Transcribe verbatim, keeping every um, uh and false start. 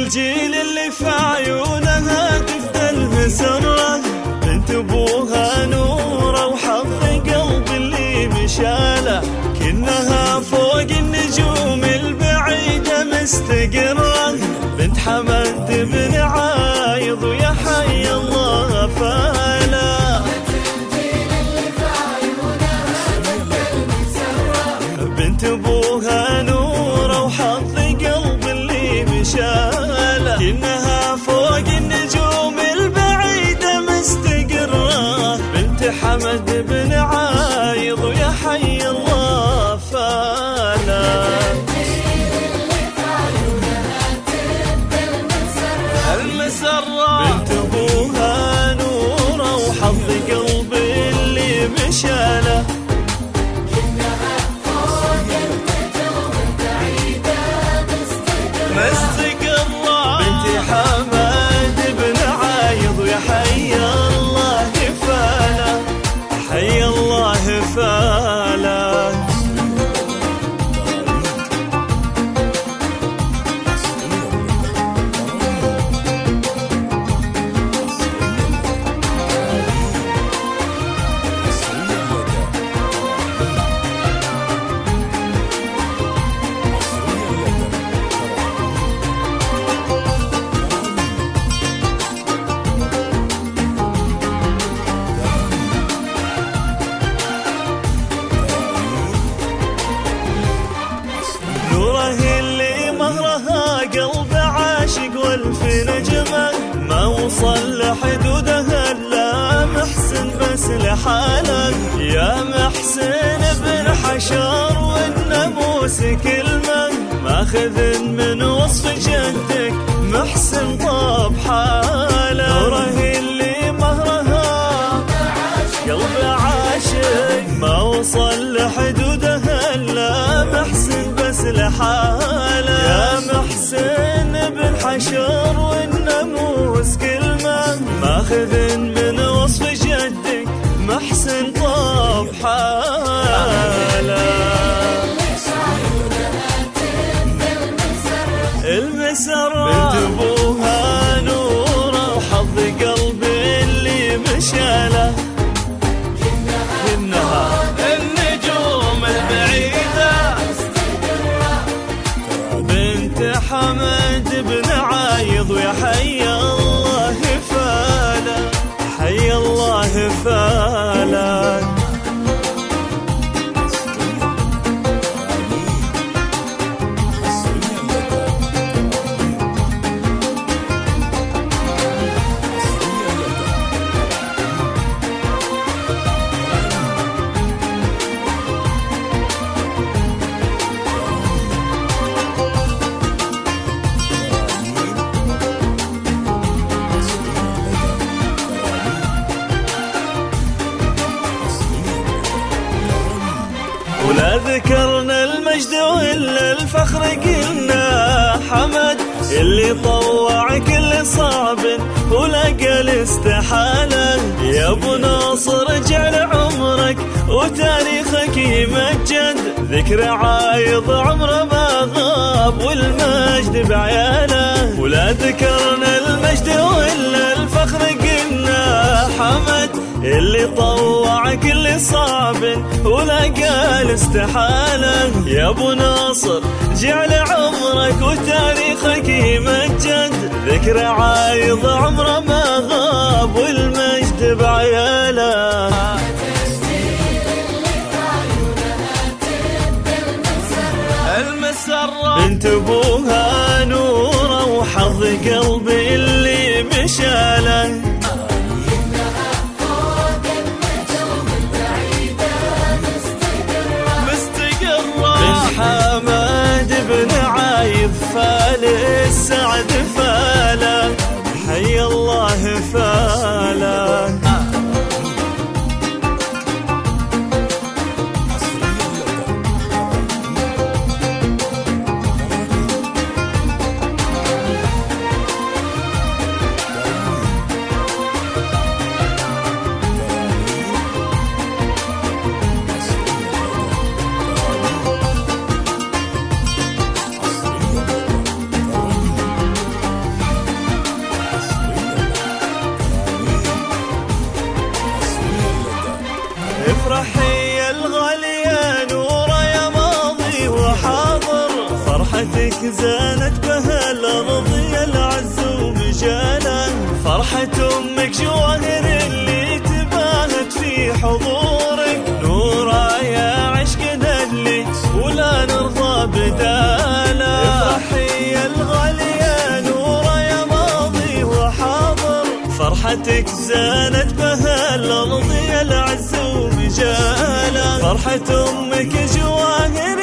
الجيل اللي في عيونها تفضل مسرة، بنت ابوها نوره وحظ قلب اللي مشاله، كنها فوق النجوم البعيده مستقره، بنت حمد بن عايض ويا حي الله فاله. بنت ابوها نوره وحظ قلب اللي مشاله، كنها فوق النجوم البعيده مستقره، بنت حمد بن عايض ويا حي الله فاله. المسرة بنت ابوها نوره وحظ قلب اللي مشاله، مستقرة، بنت حمد بن عايض ويا حي الله فاله، حي الله فاله. قلب عاشق والف نجمة، ما وصل لحدودها الا محسن بس لحاله، يا محسن بن حشار والناموس كلمة، ماخذ من وصف جدك محسن طاب حاله، نوره اللي مهرها قلب عاشق، ما وصل لحدودها الا محسن بس لحاله، يا محسن بن حشر والناموس كلمة، ماخذ من وصف جدك محسن طاب حاله. المسرة بنت ابوها نوره وحظ قلب اللي مشاله، كنها النجوم البعيدة، بنت حمد بن عايض ويا حي الله فاله، حي الله فاله. ولا ذكرنا المجد وإلا الفخر قلنا حمد، اللي طوع كل صعب ولقى الاستحالة، يا ابو ناصر اجعل عمرك وتاريخك يمجد، ذكر عايض عمره ما غاب والمجد بعياله. ولا ذكرنا المجد وإلا الفخر قلنا حمد، اللي طوع كل صعب ولقى الاستحالة، يا ابو ناصر جعل عمرك وتاريخك يمجد، ذكر عايض عمره ما غاب والمجد بعياله. المسرة بنت ابوها نوره وحظ قلبي اللي مشاله، حمد بن عايض فالي السعد فاله، حي الله فاله. افرحي يا الغالية نورة يا ماضي وحاضر، فرحتك زانت بها الأرض يا العز ومجالا، فرحة أمك جواهر اللي تباهت في حضورك، نورة يا عشقنا اللي ولا نرضى بدالا. افرحي يا الغالية نورة يا ماضي وحاضر، فرحتك زانت بها الأرض يا العز ومجالا، فرحة أمك جواهر